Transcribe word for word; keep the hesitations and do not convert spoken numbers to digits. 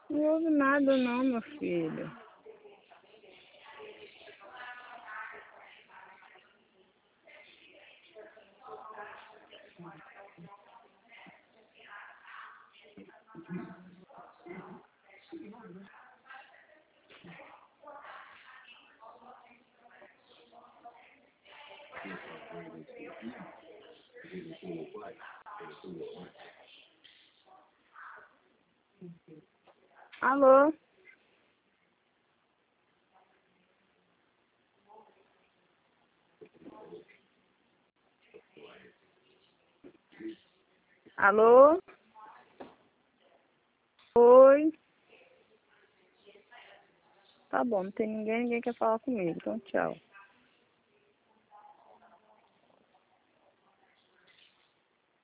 Não houve nada não, meu filho. Alô? Alô? Oi? Tá bom, não tem ninguém, ninguém quer falar comigo, então tchau.